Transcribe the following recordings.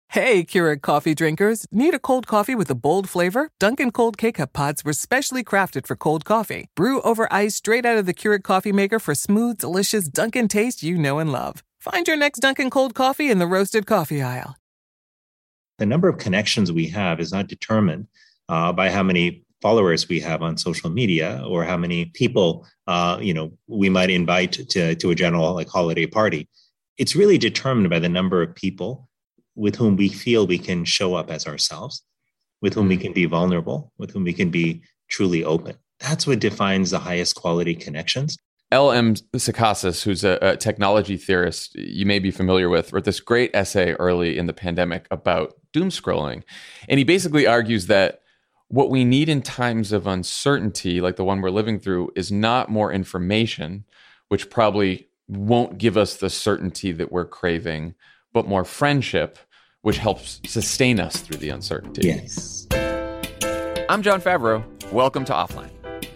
Hey, Keurig coffee drinkers. Need a cold coffee with a bold flavor? Dunkin' Cold K-Cup pods were specially crafted for cold coffee. Brew over ice straight out of the Keurig coffee maker for smooth, delicious Dunkin' taste you know and love. Find your next Dunkin' Cold coffee in the roasted coffee aisle. The number of connections we have is not determined by how many followers we have on social media or how many people we might invite to a general like holiday party. It's really determined by the number of people with whom we feel we can show up as ourselves, with whom we can be vulnerable, with whom we can be truly open. That's what defines the highest quality connections. L.M. Sakasis, who's a technology theorist you may be familiar with, wrote this great essay early in the pandemic about doom scrolling. And he basically argues that what we need in times of uncertainty, like the one we're living through, is not more information, which probably won't give us the certainty that we're craving, but more friendship, which helps sustain us through the uncertainty. Yes. I'm Jon Favreau. Welcome to Offline.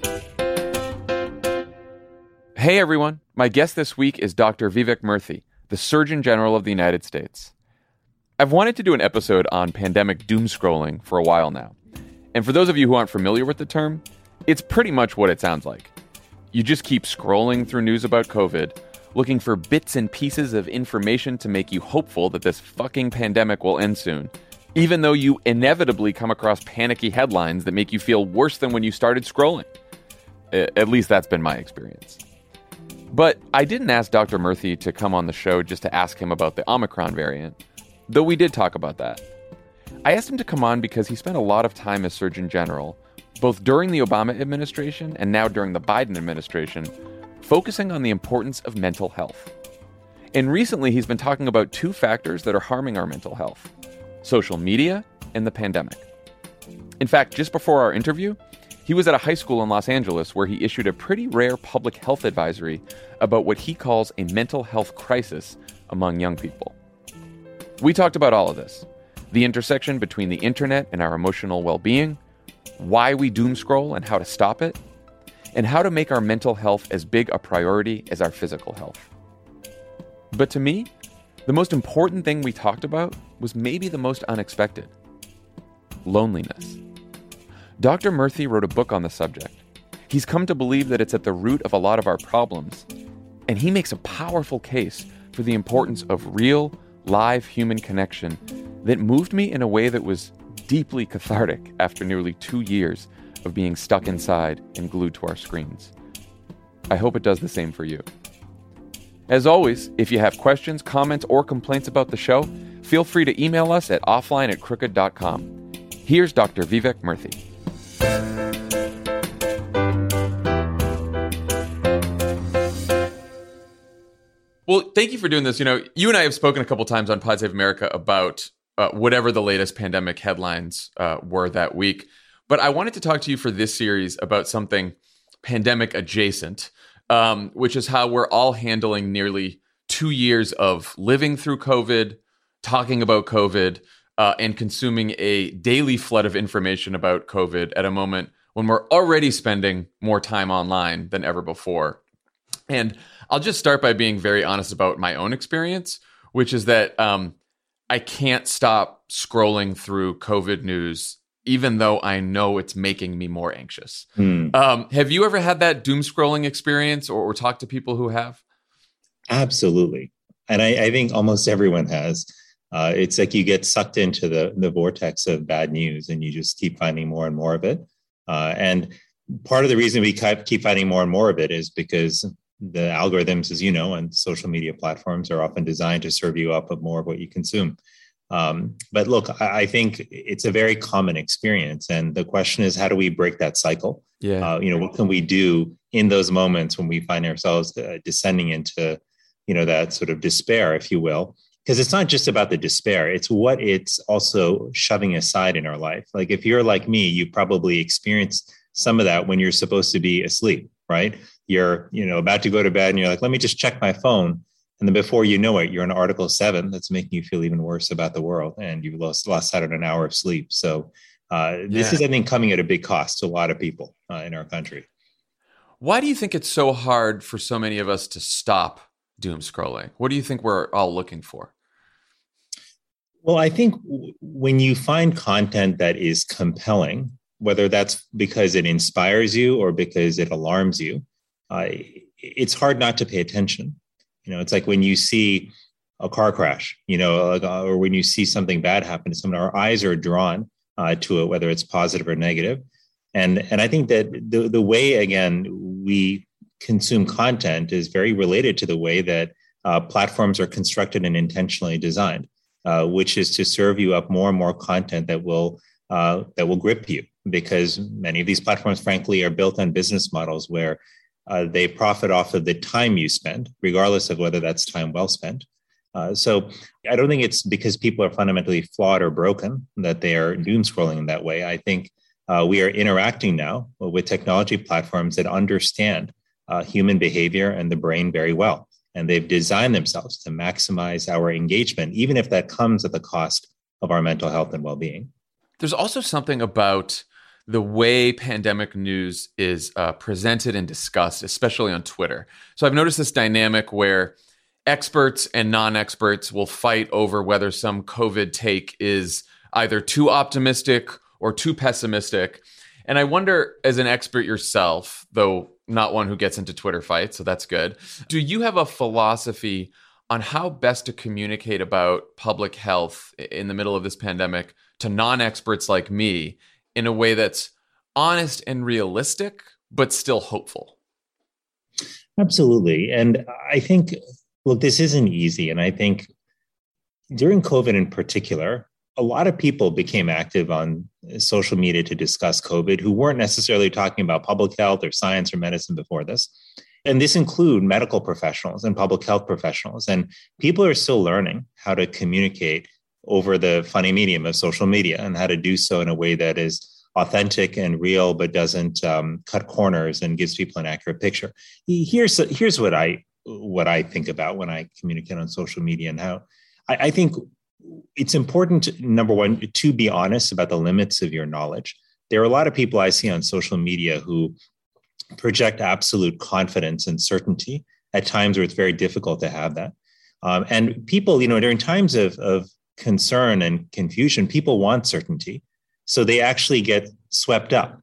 Hey everyone, my guest this week is Dr. Vivek Murthy, the Surgeon General of the United States. I've wanted to do an episode on pandemic doom scrolling for a while now. And for those of you who aren't familiar with the term, it's pretty much what it sounds like. You just keep scrolling through news about COVID, looking for bits and pieces of information to make you hopeful that this fucking pandemic will end soon, even though you inevitably come across panicky headlines that make you feel worse than when you started scrolling. At least that's been my experience. But I didn't ask Dr. Murthy to come on the show just to ask him about the Omicron variant, though we did talk about that. I asked him to come on because he spent a lot of time as Surgeon General, both during the Obama administration and now during the Biden administration, focusing on the importance of mental health. And recently, he's been talking about two factors that are harming our mental health: social media and the pandemic. In fact, just before our interview, he was at a high school in Los Angeles where he issued a pretty rare public health advisory about what he calls a mental health crisis among young people. We talked about all of this: the intersection between the internet and our emotional well-being, why we doom scroll and how to stop it, and how to make our mental health as big a priority as our physical health. But to me, the most important thing we talked about was maybe the most unexpected: loneliness. Dr. Murthy wrote a book on the subject. He's come to believe that it's at the root of a lot of our problems, and he makes a powerful case for the importance of real, live human connection that moved me in a way that was deeply cathartic after nearly 2 years of being stuck inside and glued to our screens. I hope it does the same for you. As always, if you have questions, comments, or complaints about the show, feel free to email us at offline@crooked.com. Here's Dr. Vivek Murthy. Well, thank you for doing this. You know, you and I have spoken a couple times on Pod Save America about whatever the latest pandemic headlines were that week. But I wanted to talk to you for this series about something pandemic adjacent, which is how we're all handling nearly 2 years of living through COVID, talking about COVID, and consuming a daily flood of information about COVID at a moment when we're already spending more time online than ever before. And I'll just start by being very honest about my own experience, which is that I can't stop scrolling through COVID news, even though I know it's making me more anxious. Have you ever had that doom scrolling experience or talked to people who have? Absolutely. And I think almost everyone has. It's like you get sucked into the vortex of bad news and you just keep finding more and more of it. And part of the reason we keep finding more and more of it is because the algorithms, as you know, on social media platforms are often designed to serve you up of more of what you consume. But look, I think it's a very common experience. And the question is, how do we break that cycle? Yeah. What can we do in those moments when we find ourselves descending into, that sort of despair, if you will? Because it's not just about the despair. It's what it's also shoving aside in our life. Like if you're like me, you probably experienced some of that when you're supposed to be asleep, right? You're, about to go to bed and you're like, let me just check my phone. And then before you know it, you're in Article 7 that's making you feel even worse about the world. And you've lost out on an hour of sleep. So this is, I think, coming at a big cost to a lot of people in our country. Why do you think it's so hard for so many of us to stop doom scrolling? What do you think we're all looking for? Well, I think when you find content that is compelling, whether that's because it inspires you or because it alarms you, it's hard not to pay attention. It's like when you see a car crash, or when you see something bad happen to someone, our eyes are drawn to it, whether it's positive or negative. And I think that the way, again, we consume content is very related to the way that platforms are constructed and intentionally designed, which is to serve you up more and more content that will grip you, because many of these platforms, frankly, are built on business models where they profit off of the time you spend, regardless of whether that's time well spent. So I don't think it's because people are fundamentally flawed or broken that they are doom scrolling in that way. I think we are interacting now with technology platforms that understand human behavior and the brain very well. And they've designed themselves to maximize our engagement, even if that comes at the cost of our mental health and well-being. There's also something about the way pandemic news is presented and discussed, especially on Twitter. So I've noticed this dynamic where experts and non-experts will fight over whether some COVID take is either too optimistic or too pessimistic. And I wonder, as an expert yourself, though not one who gets into Twitter fights, so that's good, do you have a philosophy on how best to communicate about public health in the middle of this pandemic to non-experts like me in a way that's honest and realistic, but still hopeful? Absolutely. And I think, look, this isn't easy. And I think during COVID in particular, a lot of people became active on social media to discuss COVID who weren't necessarily talking about public health or science or medicine before this. And this include medical professionals and public health professionals. And people are still learning how to communicate over the funny medium of social media and how to do so in a way that is authentic and real, but doesn't cut corners and gives people an accurate picture. Here's what I think about when I communicate on social media and how I think it's important, number one, to be honest about the limits of your knowledge. There are a lot of people I see on social media who project absolute confidence and certainty at times where it's very difficult to have that. And people, during times of concern and confusion, people want certainty. So they actually get swept up,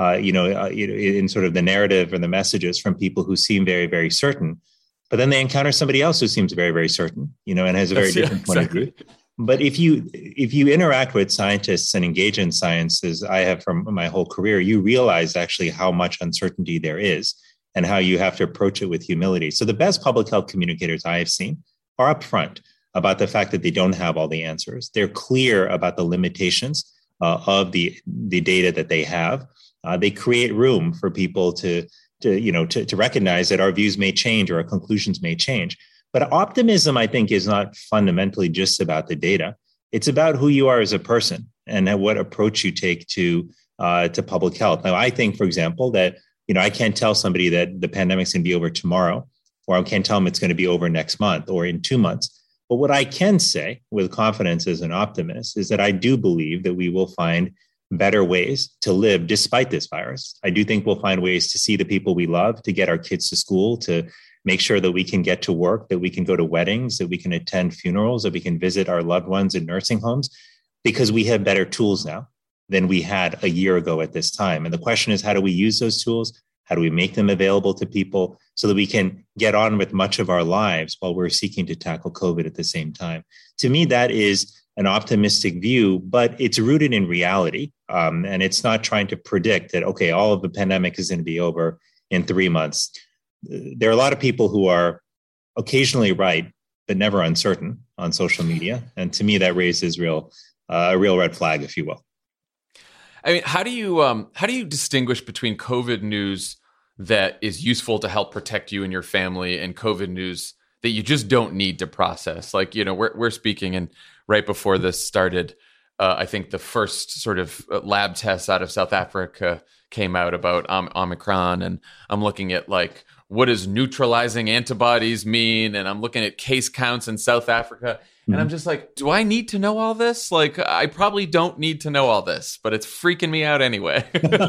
in sort of the narrative and the messages from people who seem very, very certain. But then they encounter somebody else who seems very, very certain, and has a very different point of view. But if you interact with scientists and engage in science, as I have from my whole career, you realize actually how much uncertainty there is and how you have to approach it with humility. So the best public health communicators I have seen are upfront about the fact that they don't have all the answers. They're clear about the limitations of the data that they have. They create room for people to recognize that our views may change or our conclusions may change. But optimism, I think, is not fundamentally just about the data. It's about who you are as a person and what approach you take to public health. Now, I think, for example, that I can't tell somebody that the pandemic's going to be over tomorrow, or I can't tell them it's going to be over next month or in 2 months. But what I can say with confidence as an optimist is that I do believe that we will find better ways to live despite this virus. I do think we'll find ways to see the people we love, to get our kids to school, to make sure that we can get to work, that we can go to weddings, that we can attend funerals, that we can visit our loved ones in nursing homes, because we have better tools now than we had a year ago at this time. And the question is, how do we use those tools? How do we make them available to people so that we can get on with much of our lives while we're seeking to tackle COVID at the same time? To me, that is an optimistic view, but it's rooted in reality. And it's not trying to predict that, okay, all of the pandemic is going to be over in 3 months. There are a lot of people who are occasionally right, but never uncertain on social media. And to me, that raises a real red flag, if you will. I mean, how do you distinguish between COVID news that is useful to help protect you and your family and COVID news that you just don't need to process? Like, we're speaking, and right before this started, I think the first sort of lab tests out of South Africa came out about Omicron, and I'm looking at like, what does neutralizing antibodies mean? And I'm looking at case counts in South Africa. And I'm just like, do I need to know all this? Like, I probably don't need to know all this, but it's freaking me out anyway.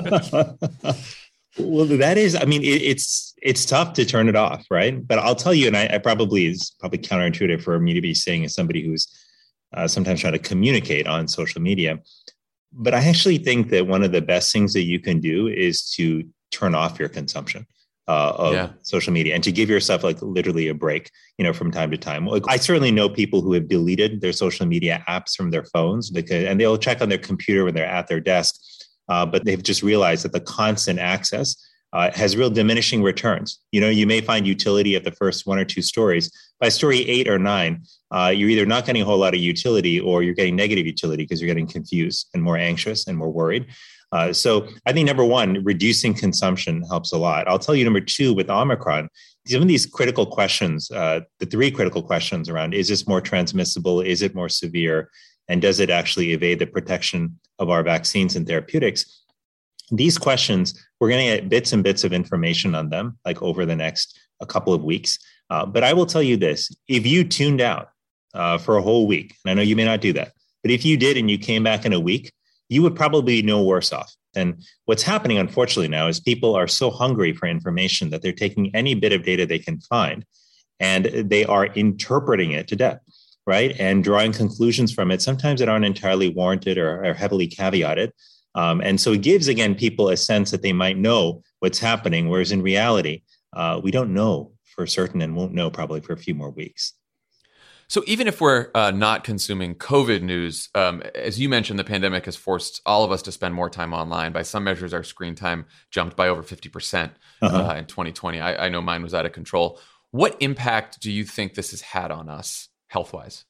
Well, that is, I mean, it's tough to turn it off, right? But I'll tell you, and I probably is probably counterintuitive for me to be saying as somebody who's sometimes trying to communicate on social media. But I actually think that one of the best things that you can do is to turn off your consumption of social media and to give yourself like literally a break, from time to time. Like, I certainly know people who have deleted their social media apps from their phones and they'll check on their computer when they're at their desk. But they've just realized that the constant access has real diminishing returns. You may find utility at the first 1 or 2 stories. By story 8 or 9, you're either not getting a whole lot of utility or you're getting negative utility because you're getting confused and more anxious and more worried. So I think number 1, reducing consumption helps a lot. I'll tell you number 2, with Omicron, some of these critical questions, the 3 critical questions around, is this more transmissible? Is it more severe? And does it actually evade the protection of our vaccines and therapeutics? These questions, we're going to get bits and bits of information on them, like over the next a couple of weeks. But I will tell you this, if you tuned out for a whole week, and I know you may not do that, but if you did and you came back in a week, you would probably be no worse off. And what's happening, unfortunately, now is people are so hungry for information that they're taking any bit of data they can find and they are interpreting it to death, right? And drawing conclusions from it, sometimes that aren't entirely warranted or heavily caveated. And so it gives, again, people a sense that they might know what's happening, whereas in reality, we don't know for certain and won't know probably for a few more weeks. So even if we're not consuming COVID news, as you mentioned, the pandemic has forced all of us to spend more time online. By some measures, our screen time jumped by over 50% in 2020. I know mine was out of control. What impact do you think this has had on us health-wise?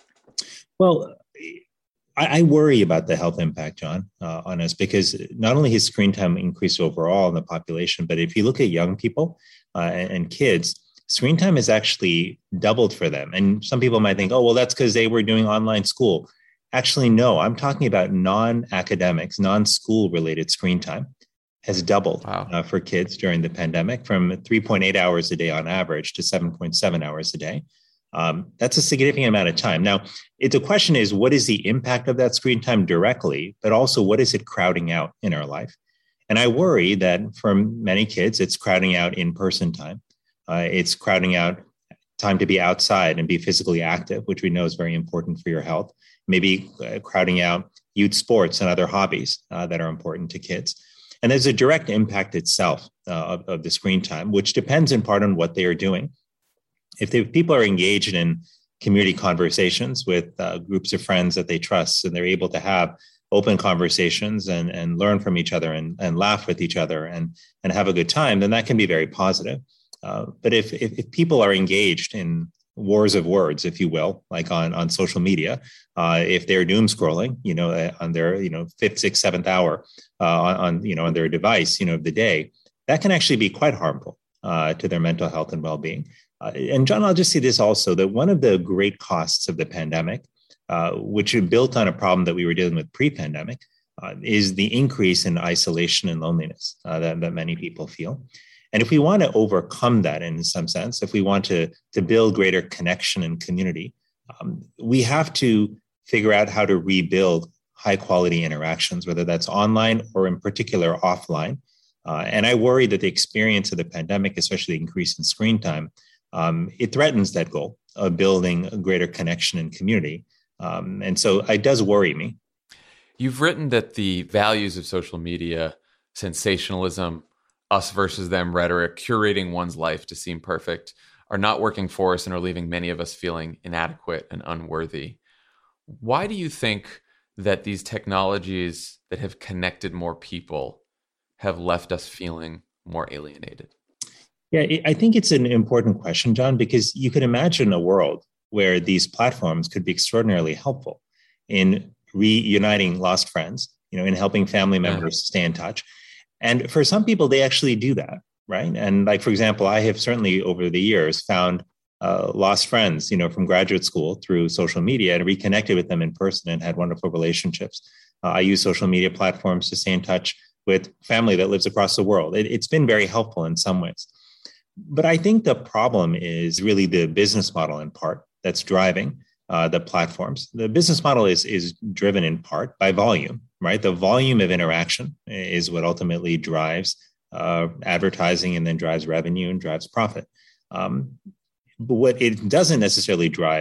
Well, I worry about the health impact, John, on us, because not only has screen time increased overall in the population, but if you look at young people and kids, screen time has actually doubled for them. And some people might think, oh, well, that's because they were doing online school. Actually, no, I'm talking about non-academics, non-school related screen time has doubled for kids during the pandemic, from 3.8 hours a day on average to 7.7 hours a day. That's a significant amount of time. Now, the question is, what is the impact of that screen time directly, but also what is it crowding out in our life? And I worry that for many kids, it's crowding out in-person time. It's crowding out time to be outside and be physically active, which we know is very important for your health. Maybe crowding out youth sports and other hobbies that are important to kids. And there's a direct impact itself of the screen time, which depends in part on what they are doing. If people are engaged in community conversations with groups of friends that they trust, and they're able to have open conversations and learn from each other and laugh with each other and have a good time, then that can be very positive. But if people are engaged in wars of words, if you will, like on social media, if they're doom scrolling, on their, 5th, 6th, 7th hour on their device, of the day, that can actually be quite harmful to their mental health and well-being. And John, I'll just say this also, that one of the great costs of the pandemic, which is built on a problem that we were dealing with pre-pandemic, is the increase in isolation and loneliness that many people feel. And if we want to overcome that in some sense, if we want to build greater connection and community, we have to figure out how to rebuild high quality interactions, whether that's online or in particular offline. And I worry that the experience of the pandemic, especially the increase in screen time, it threatens that goal of building a greater connection and community. And so it does worry me. You've written that the values of social media, sensationalism, us versus them rhetoric, curating one's life to seem perfect, are not working for us and are leaving many of us feeling inadequate and unworthy. Why do you think that these technologies that have connected more people have left us feeling more alienated? Yeah, I think it's an important question, John, because you could imagine a world where these platforms could be extraordinarily helpful in reuniting lost friends, in helping family members stay in touch. And for some people, they actually do that, right? And like, for example, I have certainly over the years found lost friends, from graduate school through social media and reconnected with them in person and had wonderful relationships. I use social media platforms to stay in touch with family that lives across the world. It's been very helpful in some ways. But I think the problem is really the business model in part that's driving the platforms. The business model is driven in part by volume, right? The volume of interaction is what ultimately drives advertising and then drives revenue and drives profit. But what it doesn't necessarily drive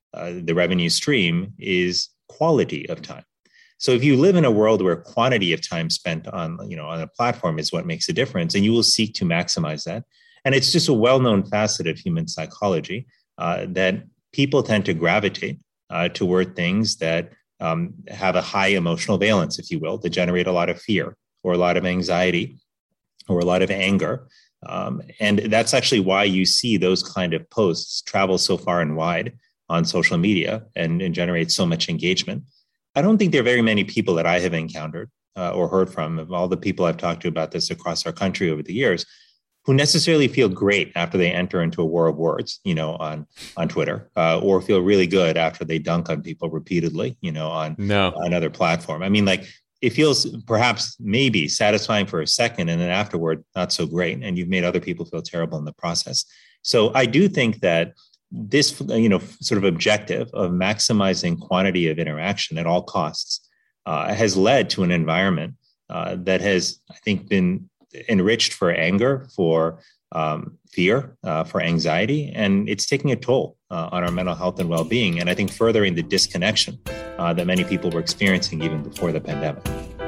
the revenue stream is quality of time. So if you live in a world where quantity of time spent on a platform is what makes a difference, and you will seek to maximize that. And it's just a well-known facet of human psychology that people tend to gravitate toward things that have a high emotional valence, if you will, that generate a lot of fear or a lot of anxiety or a lot of anger. And that's actually why you see those kind of posts travel so far and wide on social media and generate so much engagement. I don't think there are very many people that I have encountered or heard from, of all the people I've talked to about this across our country over the years, who necessarily feel great after they enter into a war of words, on Twitter, or feel really good after they dunk on people repeatedly, on another platform. I mean, it feels perhaps maybe satisfying for a second, and then afterward, not so great. And you've made other people feel terrible in the process. So I do think that this, sort of objective of maximizing quantity of interaction at all costs has led to an environment that has, I think, been enriched for anger, for fear, for anxiety, and it's taking a toll on our mental health and well-being, and I think furthering the disconnection that many people were experiencing even before the pandemic.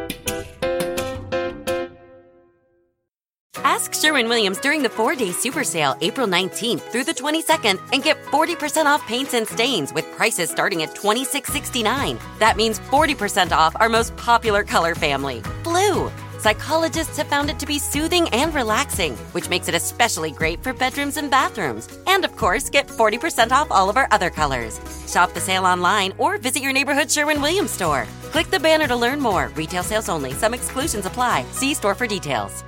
Ask Sherwin-Williams during the 4-day super sale, April 19th through the 22nd, and get 40% off paints and stains with prices starting at $26.69. That means 40% off our most popular color family, blue. Psychologists have found it to be soothing and relaxing, which makes it especially great for bedrooms and bathrooms. And of course, get 40% off all of our other colors. Shop the sale online or visit your neighborhood Sherwin-Williams store. Click the banner to learn more. Retail sales only. Some exclusions apply. See store for details.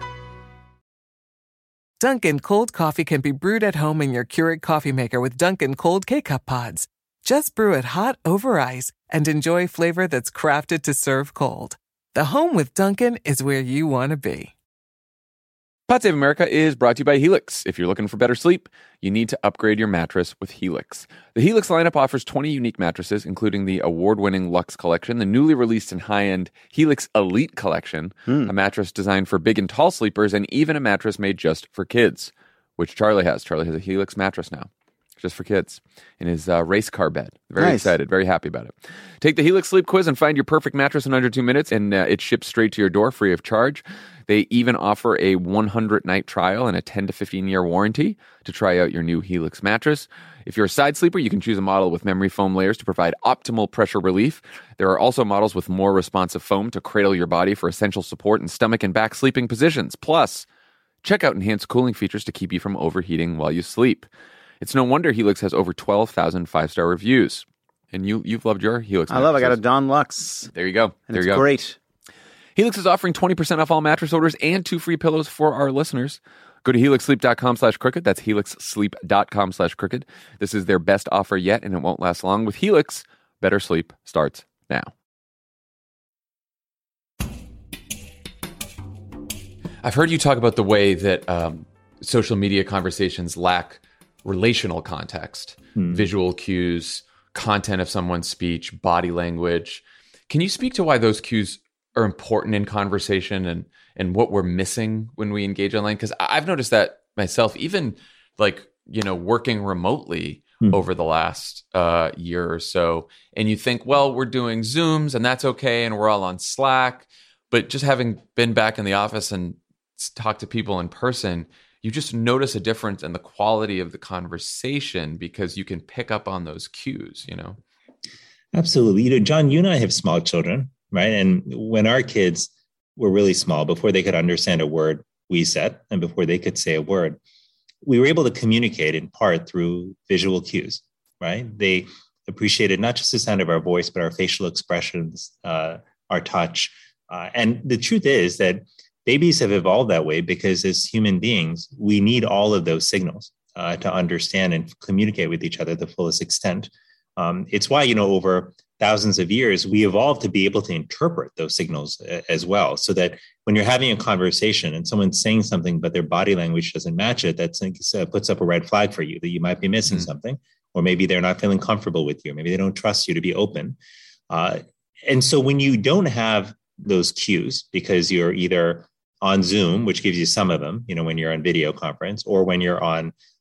Dunkin' cold coffee can be brewed at home in your Keurig coffee maker with Dunkin' cold K-Cup pods. Just brew it hot over ice and enjoy flavor that's crafted to serve cold. The home with Dunkin' is where you want to be. Pod Save America is brought to you by Helix. If you're looking for better sleep, you need to upgrade your mattress with Helix. The Helix lineup offers 20 unique mattresses, including the award-winning Luxe Collection, the newly released and high-end Helix Elite Collection, a mattress designed for big and tall sleepers, and even a mattress made just for kids, which Charlie has. Charlie has a Helix mattress now, just for kids, in his race car bed. Very excited, very happy about it. Take the Helix Sleep Quiz and find your perfect mattress in under 2 minutes, and it ships straight to your door free of charge. They even offer a 100-night trial and a 10 to 15-year warranty to try out your new Helix mattress. If you're a side sleeper, you can choose a model with memory foam layers to provide optimal pressure relief. There are also models with more responsive foam to cradle your body for essential support in stomach and back sleeping positions. Plus, check out enhanced cooling features to keep you from overheating while you sleep. It's no wonder Helix has over 12,000 5-star reviews. And you've loved your Helix mattresses. I got a Dawn Luxe. There you go. And it's great. Helix is offering 20% off all mattress orders and 2 free pillows for our listeners. Go to helixsleep.com/crooked. That's helixsleep.com/crooked. This is their best offer yet, and it won't last long. With Helix, better sleep starts now. I've heard you talk about the way that social media conversations lack relational context, visual cues, content of someone's speech, body language. Can you speak to why those cues are important in conversation and what we're missing when we engage online? Because I've noticed that myself, even working remotely over the last year or so. And you think, well, we're doing Zooms and that's okay. And we're all on Slack. But just having been back in the office and talked to people in person, you just notice a difference in the quality of the conversation because you can pick up on those cues, Absolutely. John, you and I have small children, right? And when our kids were really small, before they could understand a word we said and before they could say a word, we were able to communicate in part through visual cues, right? They appreciated not just the sound of our voice, but our facial expressions, our touch. And the truth is that babies have evolved that way because as human beings, we need all of those signals to understand and communicate with each other to the fullest extent. It's why, over thousands of years, we evolved to be able to interpret those signals as well. So that when you're having a conversation and someone's saying something, but their body language doesn't match it, that puts up a red flag for you that you might be missing something, or maybe they're not feeling comfortable with you. Maybe they don't trust you to be open. And so when you don't have those cues because you're either on Zoom, which gives you some of them, when you're on video conference, or when you're on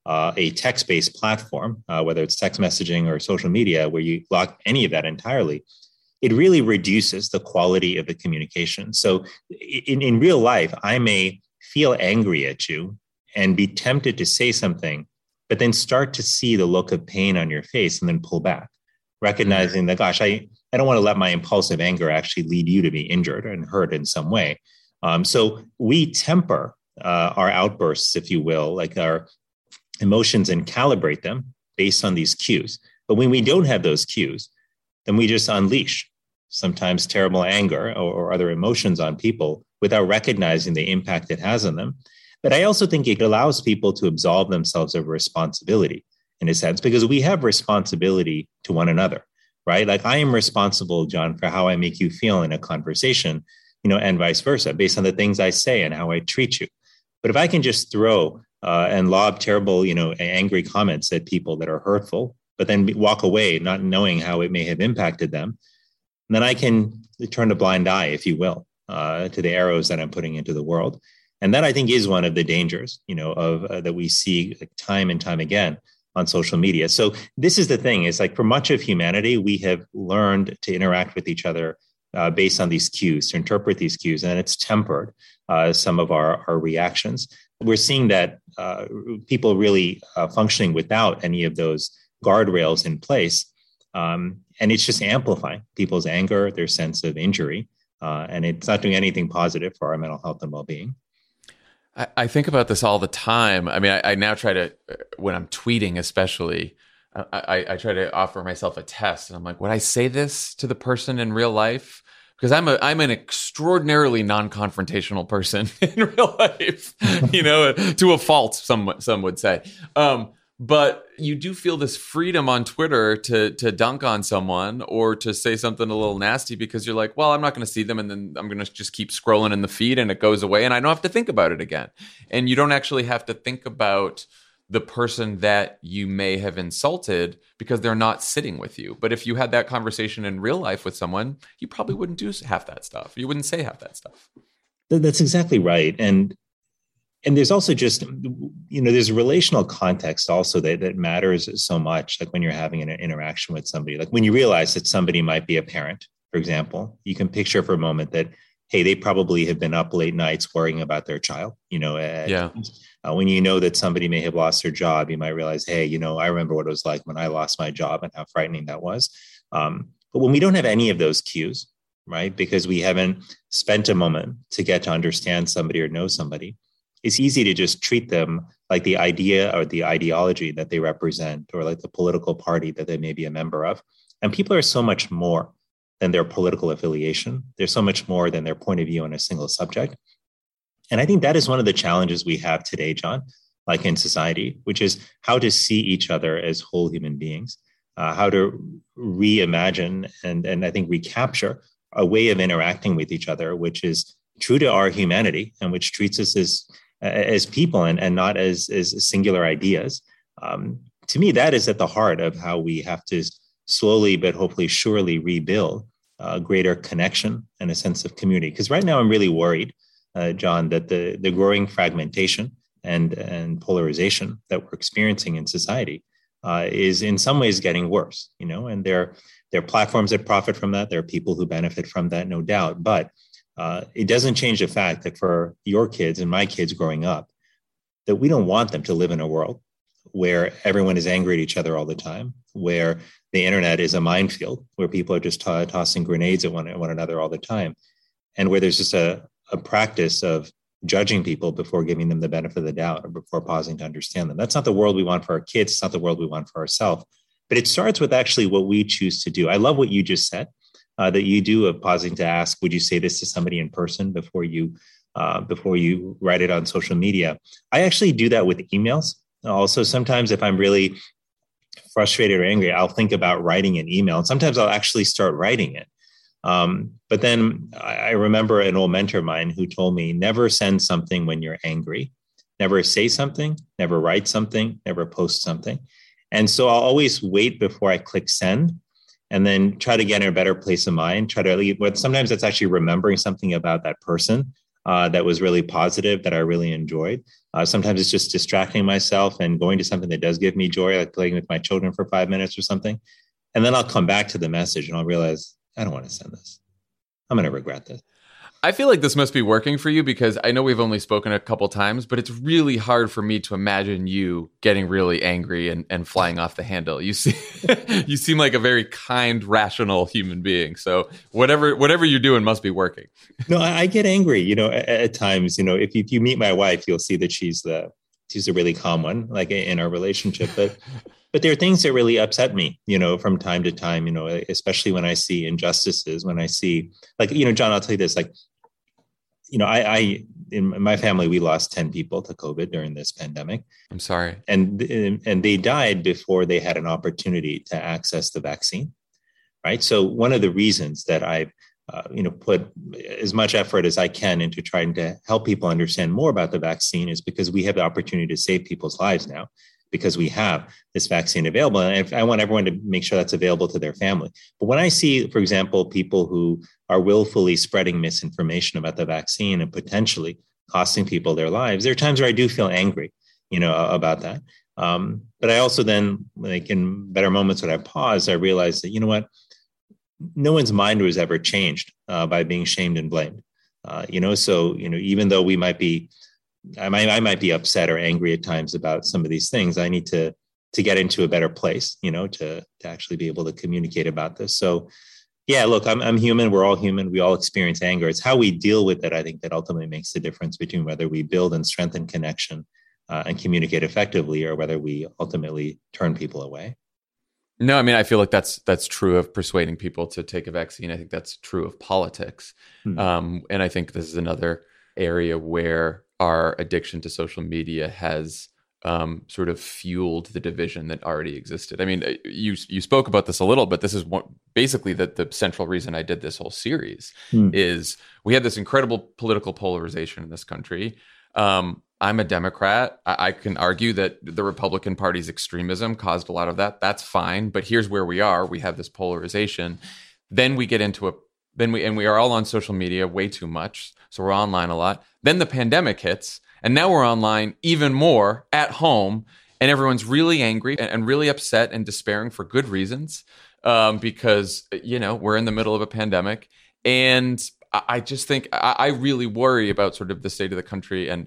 a text-based platform, whether it's text messaging or social media, where you block any of that entirely, it really reduces the quality of the communication. So in real life, I may feel angry at you and be tempted to say something, but then start to see the look of pain on your face and then pull back, recognizing that, gosh, I don't want to let my impulsive anger actually lead you to be injured and hurt in some way. So we temper our outbursts, if you will, like our emotions, and calibrate them based on these cues. But when we don't have those cues, then we just unleash sometimes terrible anger or other emotions on people without recognizing the impact it has on them. But I also think it allows people to absolve themselves of responsibility in a sense, because we have responsibility to one another, right? Like I am responsible, John, for how I make you feel in a conversation, and vice versa, based on the things I say and how I treat you. But if I can just throw and lob terrible, angry comments at people that are hurtful, but then walk away not knowing how it may have impacted them, then I can turn a blind eye, if you will, to the arrows that I'm putting into the world. And that, I think, is one of the dangers, of that we see time and time again on social media. So this is the thing, is like for much of humanity, we have learned to interact with each other based on these cues, to interpret these cues, and it's tempered some of our reactions. We're seeing that people really functioning without any of those guardrails in place. And it's just amplifying people's anger, their sense of injury, and it's not doing anything positive for our mental health and well-being. I think about this all the time. I mean, I now try to, when I'm tweeting especially, I try to offer myself a test. And I'm like, would I say this to the person in real life? Because I'm an extraordinarily non-confrontational person in real life, to a fault, some would say. But you do feel this freedom on Twitter to dunk on someone or to say something a little nasty because you're like, well, I'm not going to see them, and then I'm going to just keep scrolling in the feed and it goes away and I don't have to think about it again. And you don't actually have to think about the person that you may have insulted because they're not sitting with you. But if you had that conversation in real life with someone, you probably wouldn't do half that stuff. You wouldn't say half that stuff. That's exactly right. And there's also just, there's relational context also that matters so much. Like when you're having an interaction with somebody, like when you realize that somebody might be a parent, for example, you can picture for a moment that, hey, they probably have been up late nights worrying about their child, when you know that somebody may have lost their job, you might realize, hey, I remember what it was like when I lost my job and how frightening that was. But when we don't have any of those cues, right, because we haven't spent a moment to get to understand somebody or know somebody, it's easy to just treat them like the idea or the ideology that they represent, or like the political party that they may be a member of. And people are so much more than their political affiliation. They're so much more than their point of view on a single subject. And I think that is one of the challenges we have today, John, like in society, which is how to see each other as whole human beings, how to reimagine and I think recapture a way of interacting with each other, which is true to our humanity and which treats us as people and not as singular ideas. To me, that is at the heart of how we have to slowly, but hopefully surely rebuild a greater connection and a sense of community. Because right now I'm really worried, John, that the growing fragmentation and polarization that we're experiencing in society is in some ways getting worse, and there are platforms that profit from that. There are people who benefit from that, no doubt. But it doesn't change the fact that for your kids and my kids growing up, that we don't want them to live in a world where everyone is angry at each other all the time, where the internet is a minefield, where people are just tossing grenades at one another all the time, and where there's just a practice of judging people before giving them the benefit of the doubt or before pausing to understand them. That's not the world we want for our kids. It's not the world we want for ourselves. But it starts with actually what we choose to do. I love what you just said, that you do of pausing to ask, would you say this to somebody in person before you write it on social media? I actually do that with emails. Also, sometimes if I'm really frustrated or angry, I'll think about writing an email. And sometimes I'll actually start writing it. But then I remember an old mentor of mine who told me, never send something when you're angry, never say something, never write something, never post something. And so I'll always wait before I click send and then try to get in a better place of mind, try to leave. But sometimes it's actually remembering something about that person that was really positive, that I really enjoyed. Sometimes it's just distracting myself and going to something that does give me joy, like playing with my children for 5 minutes or something. And then I'll come back to the message and I'll realize, I don't want to send this. I'm going to regret this. I feel like this must be working for you because I know we've only spoken a couple times, but it's really hard for me to imagine you getting really angry and flying off the handle. You seem like a very kind, rational human being. So whatever you're doing must be working. No, I get angry, at times, if you meet my wife, you'll see that she's the really calm one, like in our relationship. But there are things that really upset me, from time to time, especially when I see injustices, when I see, like, John, I'll tell you this, like, I in my family, we lost 10 people to COVID during this pandemic. I'm sorry. And they died before they had an opportunity to access the vaccine, right? So one of the reasons that I've, put as much effort as I can into trying to help people understand more about the vaccine is because we have the opportunity to save people's lives now, because we have this vaccine available. And I want everyone to make sure that's available to their family. But when I see, for example, people who are willfully spreading misinformation about the vaccine and potentially costing people their lives, there are times where I do feel angry, about that. But I also then, like in better moments when I pause, I realize that, no one's mind was ever changed by being shamed and blamed. So, even though we might be, I might be upset or angry at times about some of these things, I need to get into a better place, to actually be able to communicate about this. So, yeah, look, I'm human. We're all human. We all experience anger. It's how we deal with it, I think, that ultimately makes the difference between whether we build and strengthen connection and communicate effectively, or whether we ultimately turn people away. No, I mean, I feel like that's true of persuading people to take a vaccine. I think that's true of politics. And I think this is another area where our addiction to social media has sort of fueled the division that already existed. I mean, you spoke about this a little, but this is basically the central reason I did this whole series is we had this incredible political polarization in this country. I'm a Democrat. I can argue that the Republican Party's extremism caused a lot of that. That's fine. But here's where we are. We have this polarization. Then we get into we are all on social media way too much. So we're online a lot. Then the pandemic hits. And now we're online even more at home. And everyone's really angry and really upset and despairing for good reasons because, we're in the middle of a pandemic. And I just think I really worry about sort of the state of the country and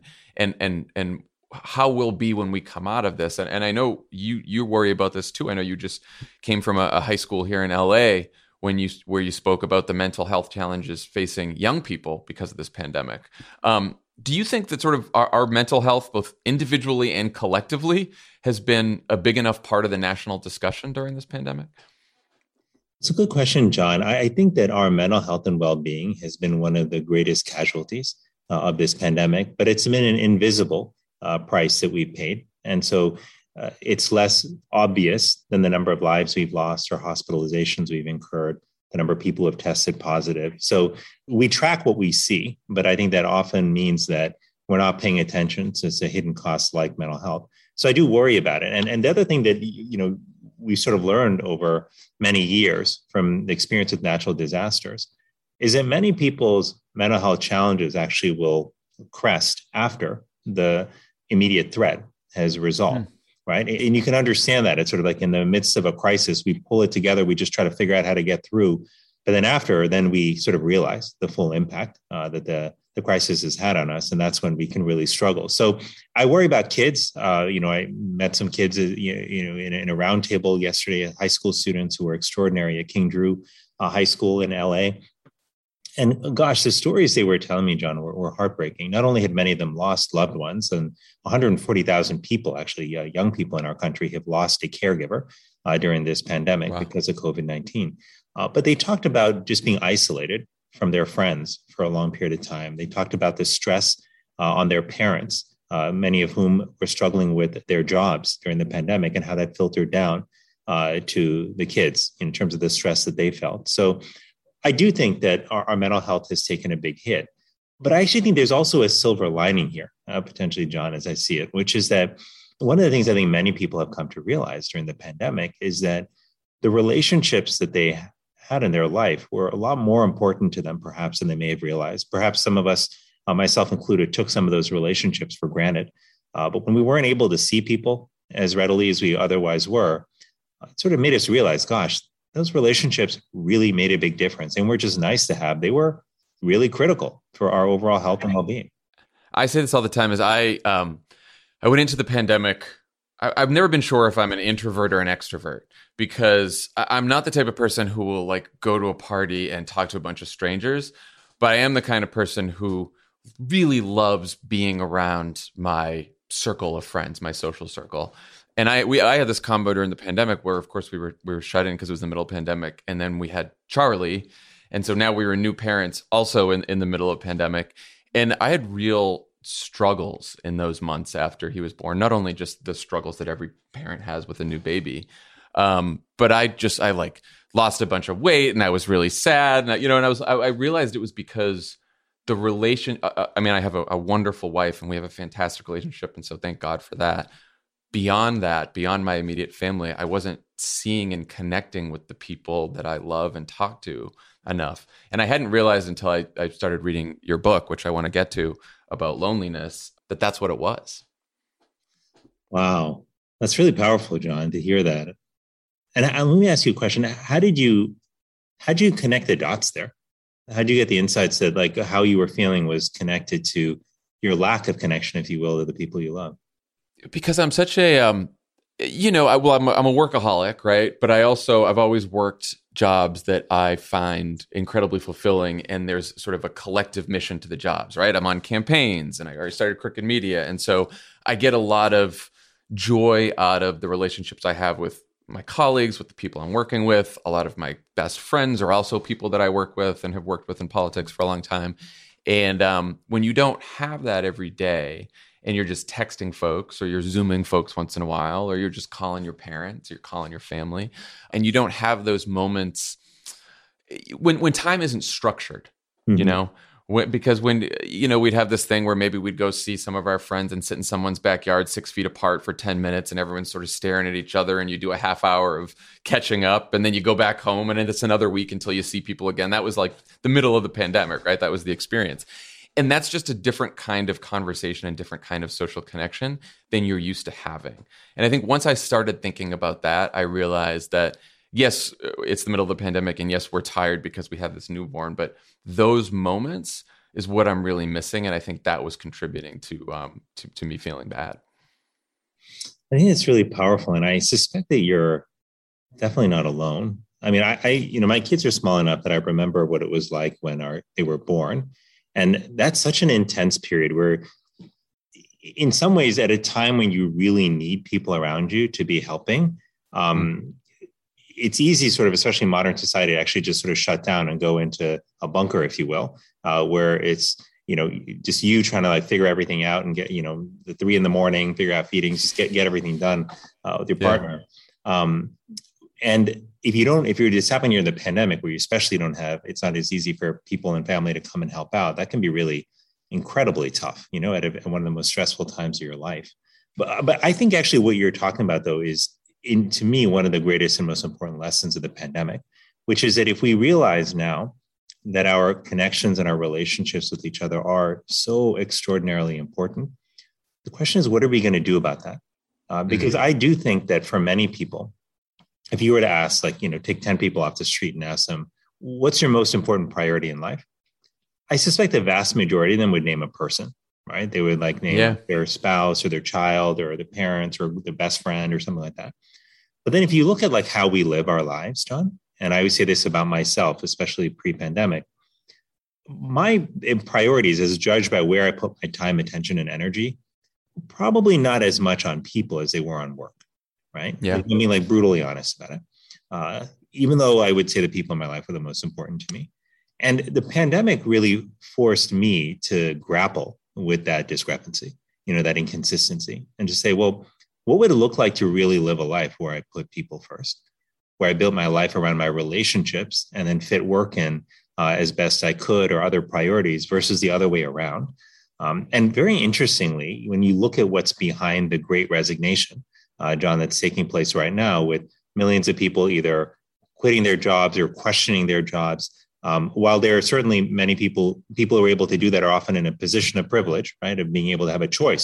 how we'll be when we come out of this. And I know you worry about this too. I know you just came from a high school here in LA where you spoke about the mental health challenges facing young people because of this pandemic. Do you think that sort of our mental health, both individually and collectively, has been a big enough part of the national discussion during this pandemic? It's a good question, John. I think that our mental health and well-being has been one of the greatest casualties of this pandemic, but it's been an invisible price that we've paid. And so it's less obvious than the number of lives we've lost or hospitalizations we've incurred, the number of people who have tested positive. So we track what we see, but I think that often means that we're not paying attention to hidden costs like mental health. So I do worry about it. And the other thing that, we sort of learned over many years from the experience with natural disasters is that many people's mental health challenges actually will crest after the immediate threat has resolved, right? And you can understand that. It's sort of like in the midst of a crisis, we pull it together, we just try to figure out how to get through. But then we sort of realize the full impact that the crisis has had on us. And that's when we can really struggle. So I worry about kids. I met some kids, in a roundtable yesterday, high school students who were extraordinary at King Drew High School in LA. And gosh, the stories they were telling me, John, were heartbreaking. Not only had many of them lost loved ones, and 140,000 people, actually young people in our country, have lost a caregiver during this pandemic because of COVID-19. But they talked about just being isolated from their friends for a long period of time. They talked about the stress on their parents, many of whom were struggling with their jobs during the pandemic, and how that filtered down to the kids in terms of the stress that they felt. So I do think that our mental health has taken a big hit. But I actually think there's also a silver lining here, potentially, John, as I see it, which is that one of the things I think many people have come to realize during the pandemic is that the relationships that they had in their life were a lot more important to them, perhaps, than they may have realized. Perhaps some of us, myself included, took some of those relationships for granted But when we weren't able to see people as readily as we otherwise were, it sort of made us realize, gosh, those relationships really made a big difference. And were just nice to have. They were really critical for our overall health and well-being. I say this all the time as I went into the pandemic. I've never been sure if I'm an introvert or an extrovert, because I'm not the type of person who will like go to a party and talk to a bunch of strangers, but I am the kind of person who really loves being around my circle of friends, my social circle. And I had this combo during the pandemic where, of course, we were shut in because it was the middle of the pandemic, and then we had Charlie, and so now we were new parents also in the middle of pandemic, and I had real struggles in those months after he was born. Not only just the struggles that every parent has with a new baby, but I like lost a bunch of weight, and I was really sad, and I realized it was because the relation. I mean, I have a wonderful wife, and we have a fantastic relationship, and so thank God for that. Beyond that, beyond my immediate family, I wasn't seeing and connecting with the people that I love and talk to enough. And I hadn't realized until I started reading your book, which I want to get to, about loneliness, that that's what it was. Wow. That's really powerful, John, to hear that. And let me ask you a question. How did you connect the dots there? How did you get the insights that like how you were feeling was connected to your lack of connection, if you will, to the people you love? Because I'm such a, I'm a workaholic, right? But I've always worked jobs that I find incredibly fulfilling, and there's sort of a collective mission to the jobs, right? I'm on campaigns, and I already started Crooked Media, and so I get a lot of joy out of the relationships I have with my colleagues, with the people I'm working with. A lot of my best friends are also people that I work with and have worked with in politics for a long time. And when you don't have that every day, and you're just texting folks, or you're Zooming folks once in a while, or you're just calling your parents, you're calling your family, and you don't have those moments when time isn't structured, mm-hmm. Because we'd have this thing where maybe we'd go see some of our friends and sit in someone's backyard 6 feet apart for 10 minutes, and everyone's sort of staring at each other, and you do a half hour of catching up, and then you go back home, and then it's another week until you see people again. That was like the middle of the pandemic, right? That was the experience. And that's just a different kind of conversation and different kind of social connection than you're used to having. And I think once I started thinking about that, I realized that, yes, it's the middle of the pandemic, and yes, we're tired because we have this newborn, but those moments is what I'm really missing. And I think that was contributing to me feeling bad. I think it's really powerful. And I suspect that you're definitely not alone. I mean, I my kids are small enough that I remember what it was like when they were born. And that's such an intense period where, in some ways, at a time when you really need people around you to be helping, it's easy, sort of, especially in modern society, to actually just sort of shut down and go into a bunker, if you will, where it's, just you trying to like figure everything out and get, the 3 a.m, figure out feedings, just get everything done with your partner. And if you're just happening here in the pandemic, where you especially it's not as easy for people and family to come and help out, that can be really incredibly tough, at one of the most stressful times of your life. But I think actually what you're talking about, though, is, to me, one of the greatest and most important lessons of the pandemic, which is that if we realize now that our connections and our relationships with each other are so extraordinarily important, the question is, what are we going to do about that? Because I do think that for many people, if you were to ask, take 10 people off the street and ask them, what's your most important priority in life? I suspect the vast majority of them would name a person, right? They would name their spouse or their child or their parents or their best friend or something like that. But then if you look at how we live our lives, John, and I always say this about myself, especially pre-pandemic, my priorities, as judged by where I put my time, attention, and energy, probably not as much on people as they were on work. Right? Yeah. I mean, brutally honest about it. Even though I would say the people in my life were the most important to me. And the pandemic really forced me to grapple with that discrepancy, that inconsistency, and to say, well, what would it look like to really live a life where I put people first, where I built my life around my relationships and then fit work in as best I could, or other priorities, versus the other way around. And very interestingly, when you look at what's behind the Great Resignation, John, that's taking place right now, with millions of people either quitting their jobs or questioning their jobs. While there are certainly many people who are able to do that are often in a position of privilege, right, of being able to have a choice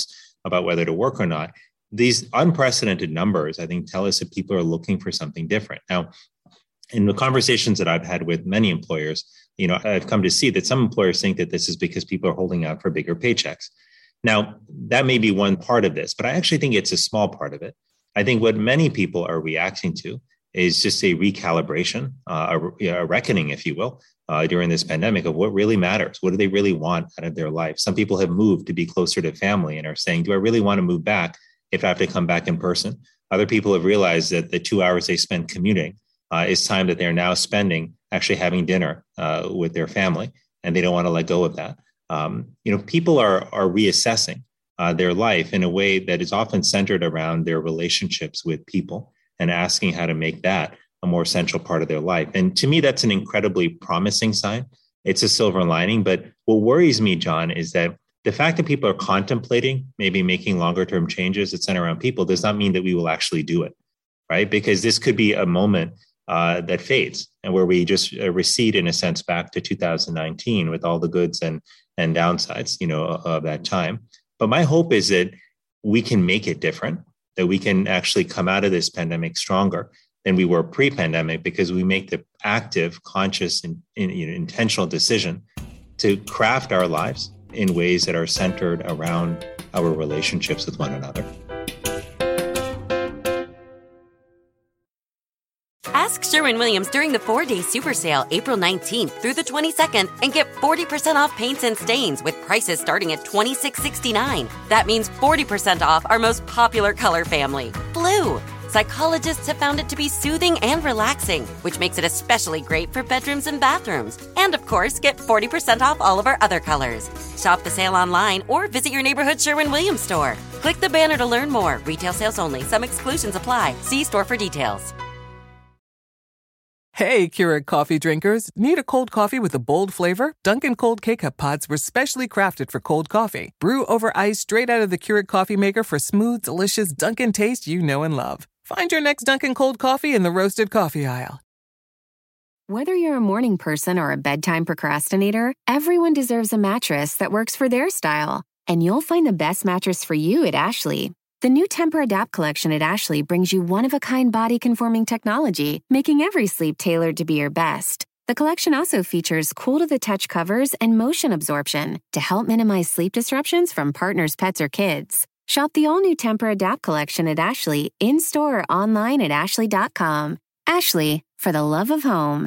about whether to work or not. These unprecedented numbers, I think, tell us that people are looking for something different. Now, in the conversations that I've had with many employers, I've come to see that some employers think that this is because people are holding out for bigger paychecks. Now, that may be one part of this, but I actually think it's a small part of it. I think what many people are reacting to is just a recalibration, a reckoning, if you will, during this pandemic of what really matters. What do they really want out of their life? Some people have moved to be closer to family and are saying, do I really want to move back if I have to come back in person? Other people have realized that the 2 hours they spend commuting is time that they're now spending actually having dinner with their family, and they don't want to let go of that. People are reassessing their life in a way that is often centered around their relationships with people and asking how to make that a more central part of their life. And to me, that's an incredibly promising sign. It's a silver lining. But what worries me, John, is that the fact that people are contemplating maybe making longer term changes that center around people does not mean that we will actually do it, right? Because this could be a moment that fades and where we just recede, in a sense, back to 2019 with all the goods and downsides, of that time. But my hope is that we can make it different, that we can actually come out of this pandemic stronger than we were pre-pandemic, because we make the active, conscious, and intentional decision to craft our lives in ways that are centered around our relationships with one another. Ask Sherwin-Williams during the 4-day super sale, April 19th through the 22nd, and get 40% off paints and stains with prices starting at $26.69. That means 40% off our most popular color family, blue. Psychologists have found it to be soothing and relaxing, which makes it especially great for bedrooms and bathrooms. And of course, get 40% off all of our other colors. Shop the sale online or visit your neighborhood Sherwin-Williams store. Click the banner to learn more. Retail sales only. Some exclusions apply. See store for details. Hey, Keurig coffee drinkers. Need a cold coffee with a bold flavor? Dunkin' Cold K-Cup pods were specially crafted for cold coffee. Brew over ice straight out of the Keurig coffee maker for smooth, delicious Dunkin' taste you know and love. Find your next Dunkin' Cold coffee in the roasted coffee aisle. Whether you're a morning person or a bedtime procrastinator, everyone deserves a mattress that works for their style. And you'll find the best mattress for you at Ashley. The new Tempur-Adapt collection at Ashley brings you one-of-a-kind body-conforming technology, making every sleep tailored to be your best. The collection also features cool-to-the-touch covers and motion absorption to help minimize sleep disruptions from partners, pets, or kids. Shop the all-new Tempur-Adapt collection at Ashley, in-store or online at ashley.com. Ashley, for the love of home.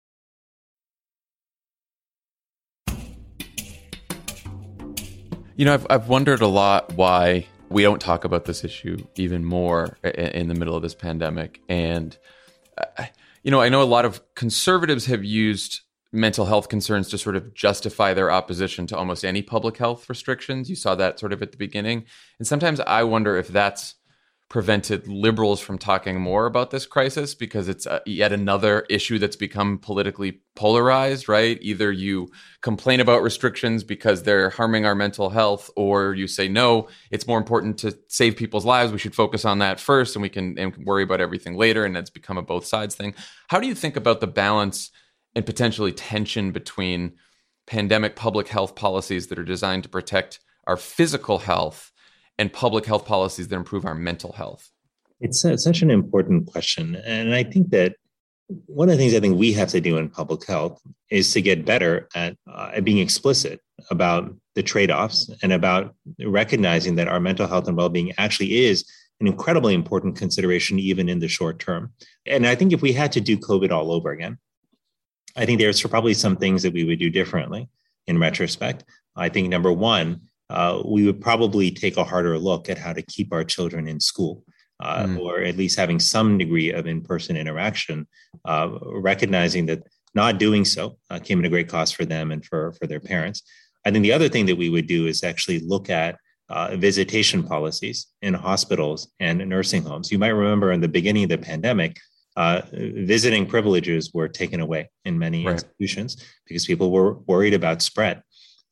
I've wondered a lot why we don't talk about this issue even more in the middle of this pandemic. And, I know a lot of conservatives have used mental health concerns to sort of justify their opposition to almost any public health restrictions. You saw that sort of at the beginning. And sometimes I wonder if that's prevented liberals from talking more about this crisis, because it's yet another issue that's become politically polarized, right? Either you complain about restrictions because they're harming our mental health, or you say, no, it's more important to save people's lives. We should focus on that first, and we can worry about everything later. And that's become a both sides thing. How do you think about the balance and potentially tension between pandemic public health policies that are designed to protect our physical health and public health policies that improve our mental health? It's such an important question. And I think that one of the things I think we have to do in public health is to get better at being explicit about the trade-offs and about recognizing that our mental health and well-being actually is an incredibly important consideration, even in the short term. And I think if we had to do COVID all over again, I think there's probably some things that we would do differently in retrospect. I think number one, we would probably take a harder look at how to keep our children in school, or at least having some degree of in-person interaction, recognizing that not doing so came at a great cost for them and for their parents. I think the other thing that we would do is actually look at visitation policies in hospitals and nursing homes. You might remember in the beginning of the pandemic, visiting privileges were taken away in many institutions because people were worried about spread.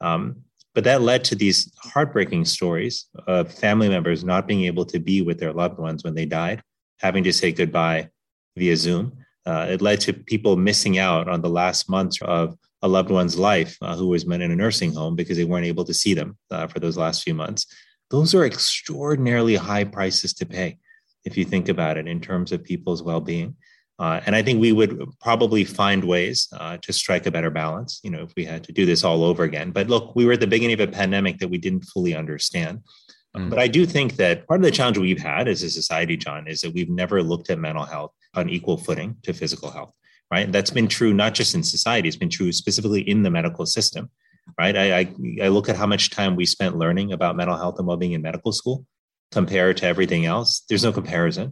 But that led to these heartbreaking stories of family members not being able to be with their loved ones when they died, having to say goodbye via Zoom. It led to people missing out on the last months of a loved one's life who was in a nursing home because they weren't able to see them for those last few months. those are extraordinarily high prices to pay if you think about it in terms of people's well-being. And I think we would probably find ways to strike a better balance, if we had to do this all over again. But look, we were at the beginning of a pandemic that we didn't fully understand. But I do think that part of the challenge we've had as a society, John, is that we've never looked at mental health on equal footing to physical health, right? And that's been true not just in society, it's been true specifically in the medical system, right? I look at how much time we spent learning about mental health and well-being in medical school compared to everything else. There's no comparison.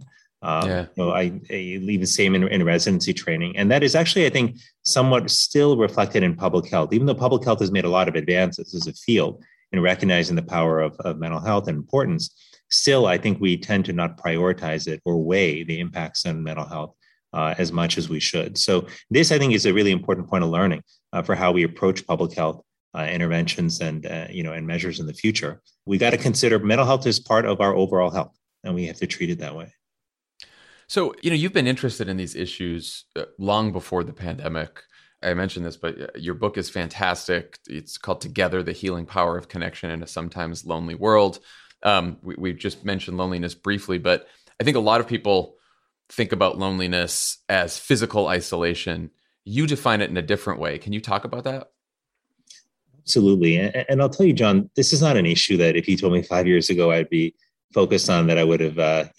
I even same in residency training. And that is actually, I think, somewhat still reflected in public health, even though public health has made a lot of advances as a field in recognizing the power of mental health and importance. Still, I think we tend to not prioritize it or weigh the impacts on mental health as much as we should. So this, I think, is a really important point of learning for how we approach public health interventions and measures in the future. We got to consider mental health as part of our overall health, and we have to treat it that way. So, you've been interested in these issues long before the pandemic. I mentioned this, but your book is fantastic. It's called Together, The Healing Power of Connection in a Sometimes Lonely World. We've just mentioned loneliness briefly, but I think a lot of people think about loneliness as physical isolation. You define it in a different way. Can you talk about that? Absolutely. And I'll tell you, John, this is not an issue that if you told me 5 years ago I'd be focused on, that I would have,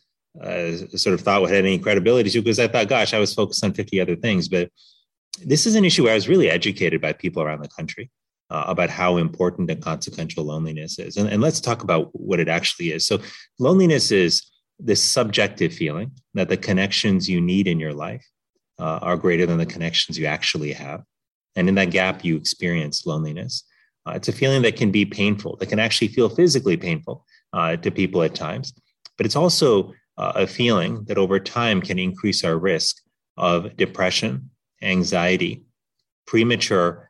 sort of thought had any credibility to, because I thought, gosh, I was focused on 50 other things. But this is an issue where I was really educated by people around the country about how important and consequential loneliness is. And let's talk about what it actually is. So loneliness is this subjective feeling that the connections you need in your life are greater than the connections you actually have. And in that gap, you experience loneliness. It's a feeling that can be painful, that can actually feel physically painful to people at times. But it's also a feeling that over time can increase our risk of depression, anxiety, premature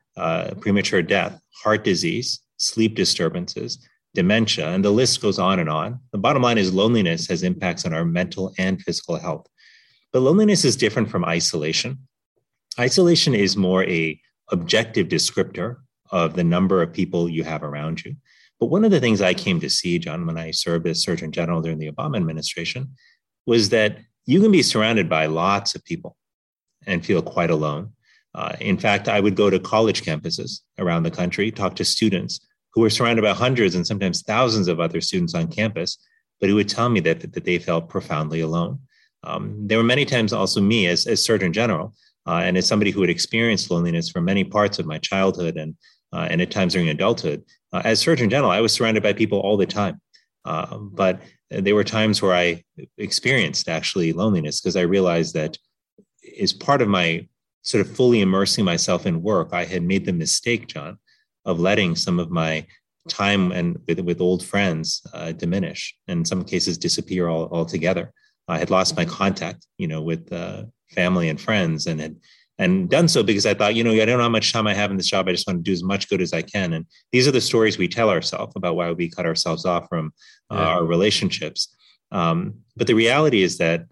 death, heart disease, sleep disturbances, dementia, and the list goes on and on. The bottom line is loneliness has impacts on our mental and physical health. But loneliness is different from isolation. Isolation is more a objective descriptor of the number of people you have around you. But one of the things I came to see, John, when I served as Surgeon General during the Obama administration, was that you can be surrounded by lots of people and feel quite alone. In fact, I would go to college campuses around the country, talk to students who were surrounded by hundreds and sometimes thousands of other students on campus, but who would tell me that they felt profoundly alone. There were many times also me as Surgeon General, and as somebody who had experienced loneliness for many parts of my childhood and at times during adulthood. As Surgeon General, I was surrounded by people all the time. But there were times where I experienced actually loneliness because I realized that as part of my sort of fully immersing myself in work, I had made the mistake, John, of letting some of my time and with old friends diminish, and in some cases disappear altogether. I had lost my contact, with family and friends, and done so because I thought, I don't know how much time I have in this job. I just want to do as much good as I can. And these are the stories we tell ourselves about why we cut ourselves off from our relationships. But the reality is that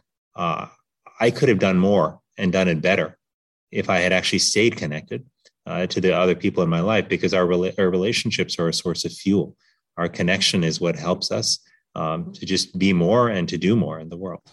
I could have done more and done it better if I had actually stayed connected to the other people in my life, because our relationships are a source of fuel. Our connection is what helps us to just be more and to do more in the world.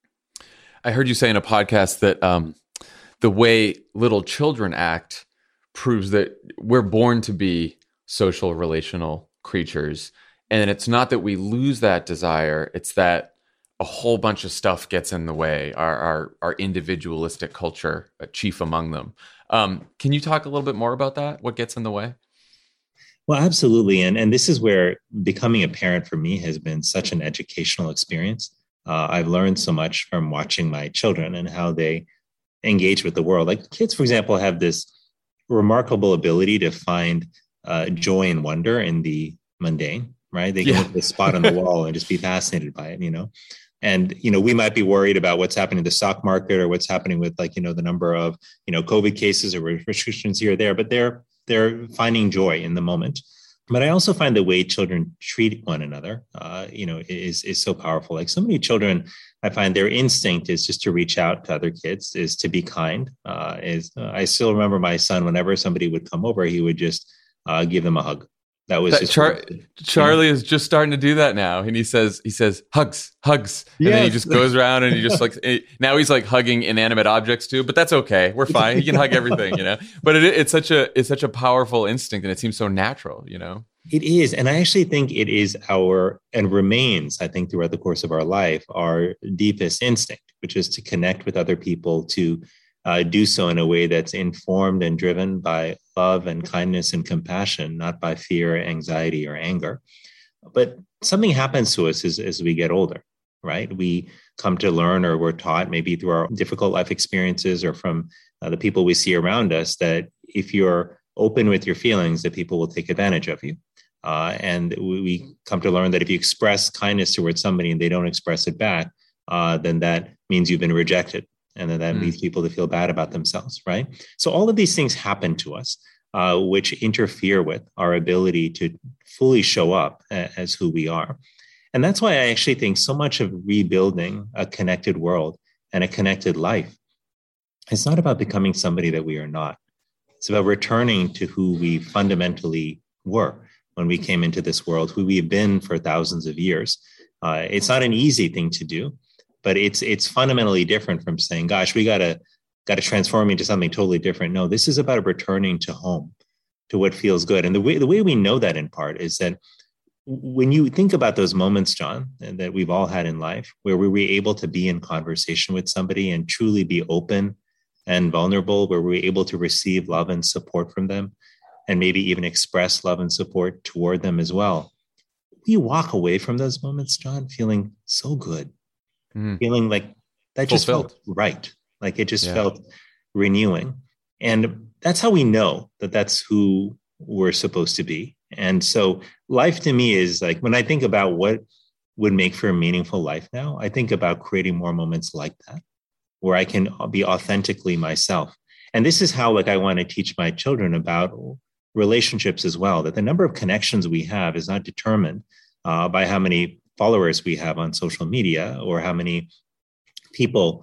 I heard you say in a podcast that the way little children act proves that we're born to be social, relational creatures. And it's not that we lose that desire, it's that a whole bunch of stuff gets in the way, our individualistic culture, chief among them. Can you talk a little bit more about that? What gets in the way? Well, absolutely. And this is where becoming a parent for me has been such an educational experience. I've learned so much from watching my children and how they engage with the world. Like kids, for example, have this remarkable ability to find joy and wonder in the mundane, right? They can look at the spot on the wall and just be fascinated by it, And, we might be worried about what's happening in the stock market or what's happening with the number of, COVID cases or restrictions here or there, but they're finding joy in the moment. But I also find the way children treat one another, is so powerful. Like so many children, I find their instinct is just to reach out to other kids, is to be kind. I still remember my son, whenever somebody would come over, he would just give them a hug. That was just Charlie is just starting to do that now, and he says hugs, and then he just goes around and he just like now he's like hugging inanimate objects too. But that's okay, we're fine. He can hug everything, But it's such a powerful instinct, and it seems so natural, It is, and I actually think it is and remains, I think, throughout the course of our life, our deepest instinct, which is to connect with other people, to do so in a way that's informed and driven by love and kindness and compassion, not by fear, anxiety, or anger. But something happens to us as we get older, right? We come to learn, or we're taught maybe through our difficult life experiences or from the people we see around us, that if you're open with your feelings, that people will take advantage of you. And we come to learn that if you express kindness towards somebody and they don't express it back, then that means you've been rejected. And then that leads people to feel bad about themselves, right? So all of these things happen to us, which interfere with our ability to fully show up as who we are. And that's why I actually think so much of rebuilding a connected world and a connected life, it's not about becoming somebody that we are not. It's about returning to who we fundamentally were when we came into this world, who we've been for thousands of years. It's not an easy thing to do. But it's fundamentally different from saying, gosh, we got to transform into something totally different. No, this is about returning to home, to what feels good. And the way we know that in part is that when you think about those moments, John, that we've all had in life, where we were able to be in conversation with somebody and truly be open and vulnerable, where we were able to receive love and support from them, and maybe even express love and support toward them as well, we walk away from those moments, John, feeling so good. Feeling like that just felt right. Like it just felt renewing. And that's how we know that that's who we're supposed to be. And so life to me is like, when I think about what would make for a meaningful life now, I think about creating more moments like that, where I can be authentically myself. And this is how I want to teach my children about relationships as well, that the number of connections we have is not determined by how many followers we have on social media or how many people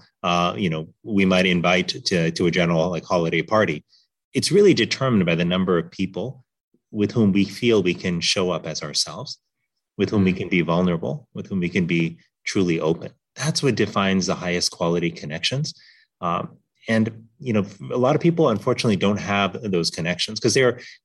we might invite to a general holiday party. It's really determined by the number of people with whom we feel we can show up as ourselves, with whom we can be vulnerable, with whom we can be truly open. That's what defines the highest quality connections. And a lot of people unfortunately don't have those connections, because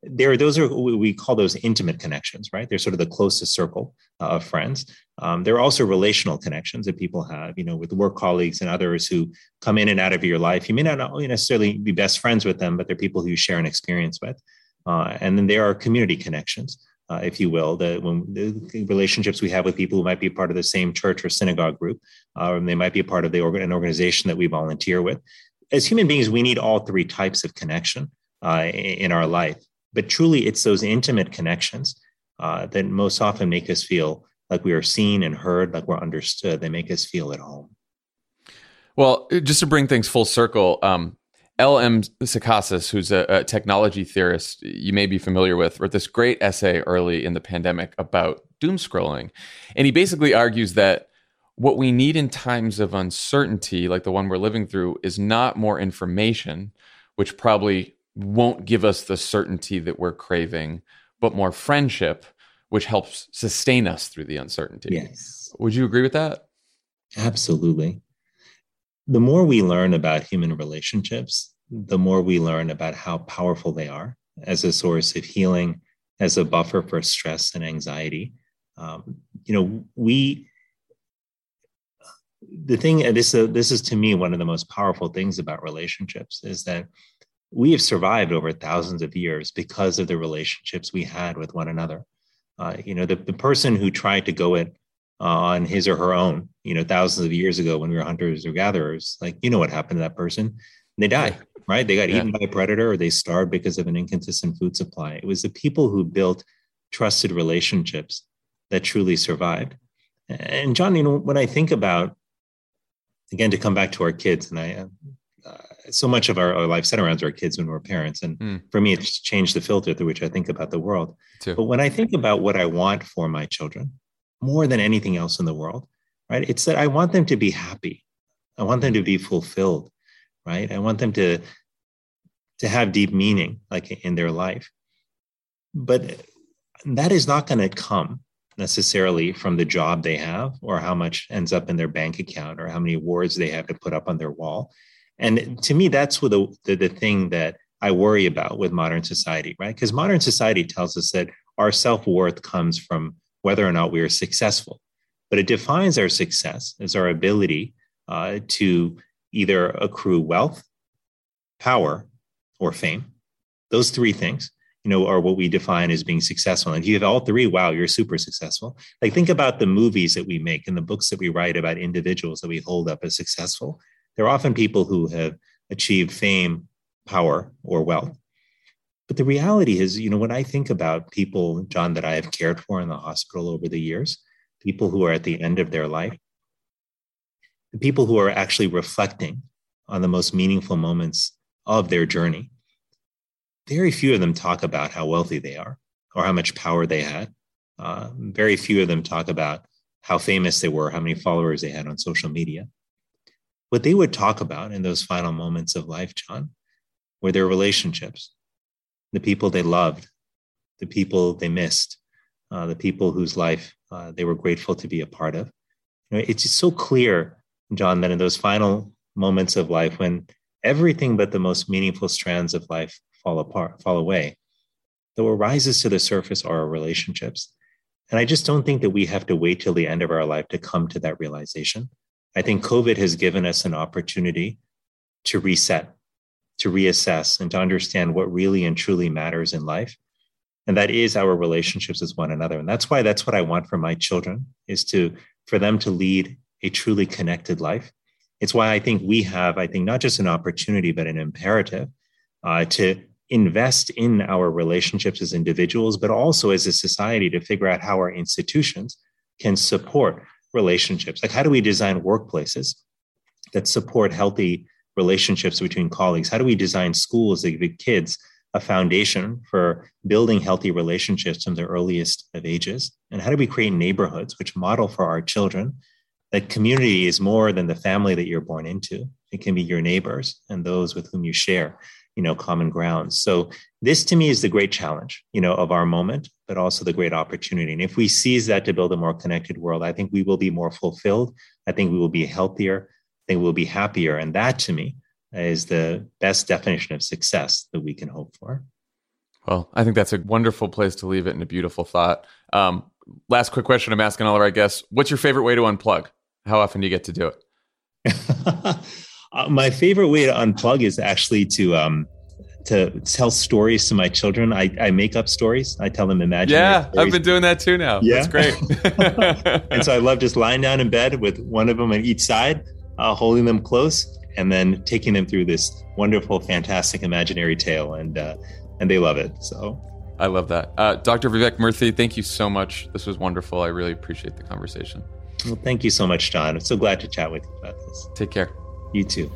we call those intimate connections, right? They're sort of the closest circle of friends. There are also relational connections that people have, with work colleagues and others who come in and out of your life. You may not necessarily be best friends with them, but they're people who you share an experience with. And then there are community connections, if you will, the relationships we have with people who might be part of the same church or synagogue group, or they might be a part of an organization that we volunteer with. As human beings, we need all three types of connection in our life. But truly, it's those intimate connections that most often make us feel like we are seen and heard, like we're understood. They make us feel at home. Well, just to bring things full circle, L.M. Sakasis, who's a technology theorist you may be familiar with, wrote this great essay early in the pandemic about doom scrolling. And he basically argues that what we need in times of uncertainty, like the one we're living through, is not more information, which probably won't give us the certainty that we're craving, but more friendship, which helps sustain us through the uncertainty. Yes. Would you agree with that? Absolutely. The more we learn about human relationships, the more we learn about how powerful they are as a source of healing, as a buffer for stress and anxiety. This is to me one of the most powerful things about relationships, is that we have survived over thousands of years because of the relationships we had with one another. The person who tried to go it on his or her own, thousands of years ago when we were hunters or gatherers, what happened to that person? They died, right? They got eaten by a predator, or they starved because of an inconsistent food supply. It was the people who built trusted relationships that truly survived. And John, when I think about, again, to come back to our kids, and so much of our life centers around our kids when we're parents. And for me, it's changed the filter through which I think about the world. Too. But when I think about what I want for my children, more than anything else in the world, right? It's that I want them to be happy. I want them to be fulfilled, right? I want them to have deep meaning, in their life. But that is not going to come necessarily from the job they have or how much ends up in their bank account or how many awards they have to put up on their wall. And to me, that's what the thing that I worry about with modern society, right? Because modern society tells us that our self-worth comes from whether or not we are successful. But it defines our success as our ability to either accrue wealth, power, or fame. Those three things, are what we define as being successful. And if you have all three, wow, you're super successful. Like, think about the movies that we make and the books that we write about individuals that we hold up as successful. They're often people who have achieved fame, power, or wealth. But the reality is, when I think about people, John, that I have cared for in the hospital over the years, people who are at the end of their life, the people who are actually reflecting on the most meaningful moments of their journey, very few of them talk about how wealthy they are or how much power they had. Very few of them talk about how famous they were, how many followers they had on social media. What they would talk about in those final moments of life, John, were their relationships, the people they loved, the people they missed, the people whose life they were grateful to be a part of. It's just so clear, John, that in those final moments of life, when everything but the most meaningful strands of life fall away, that what rises to the surface are our relationships. And I just don't think that we have to wait till the end of our life to come to that realization. I think COVID has given us an opportunity to reset, to reassess, and to understand what really and truly matters in life. And that is our relationships with one another. And that's what I want for my children, is for them to lead a truly connected life. It's why I think we have, not just an opportunity, but an imperative to invest in our relationships as individuals, but also as a society, to figure out how our institutions can support relationships. Like, how do we design workplaces that support healthy relationships between colleagues? How do we design schools that give kids a foundation for building healthy relationships from the earliest of ages? And how do we create neighborhoods which model for our children that community is more than the family that you're born into? It can be your neighbors and those with whom you share, common grounds. So this, to me, is the great challenge, of our moment, but also the great opportunity. And if we seize that to build a more connected world, I think we will be more fulfilled. I think we will be healthier. I think we'll be happier. And that, to me, is the best definition of success that we can hope for. Well, I think that's a wonderful place to leave it, and a beautiful thought. Last quick question I'm asking all of our guests. What's your favorite way to unplug? How often do you get to do it? My favorite way to unplug is actually to tell stories to my children. I make up stories. I tell them imaginary stories. I've been doing that too now. Yeah. That's great. And so I love just lying down in bed with one of them on each side, holding them close, and then taking them through this wonderful, fantastic imaginary tale. And they love it. So I love that. Dr. Vivek Murthy, thank you so much. This was wonderful. I really appreciate the conversation. Well, thank you so much, John. I'm so glad to chat with you about this. Take care. You too.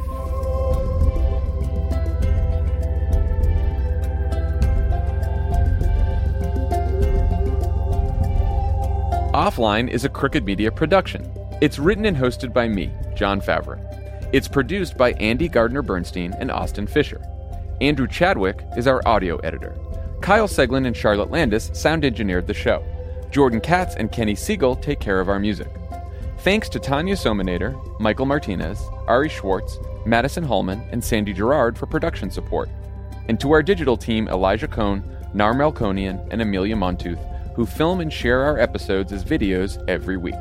Offline is a Crooked Media production. It's written and hosted by me, John Favreau. It's produced by Andy Gardner-Bernstein and Austin Fisher. Andrew Chadwick is our audio editor. Kyle Seglin and Charlotte Landis sound engineered the show. Jordan Katz and Kenny Siegel take care of our music. Thanks to Tanya Sominator, Michael Martinez, Ari Schwartz, Madison Hallman, and Sandy Gerard for production support. And to our digital team, Elijah Cohn, Nar Melkonian, and Amelia Montooth, who film and share our episodes as videos every week.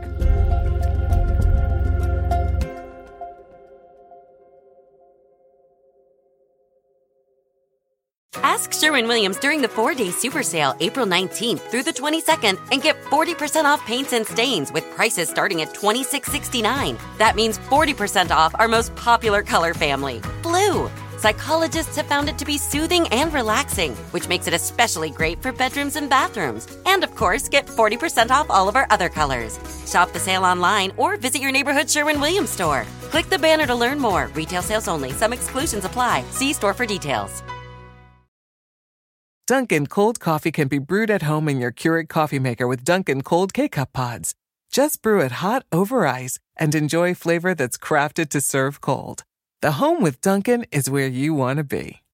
Ask Sherwin-Williams during the 4-day super sale, April 19th through the 22nd, and get 40% off paints and stains with prices starting at $26.69. That means 40% off our most popular color family, blue. Psychologists have found it to be soothing and relaxing, which makes it especially great for bedrooms and bathrooms. And of course, get 40% off all of our other colors. Shop the sale online or visit your neighborhood Sherwin-Williams store. Click the banner to learn more. Retail sales only. Some exclusions apply. See store for details. Dunkin' cold coffee can be brewed at home in your Keurig coffee maker with Dunkin' cold K-Cup pods. Just brew it hot over ice and enjoy flavor that's crafted to serve cold. The home with Dunkin' is where you want to be.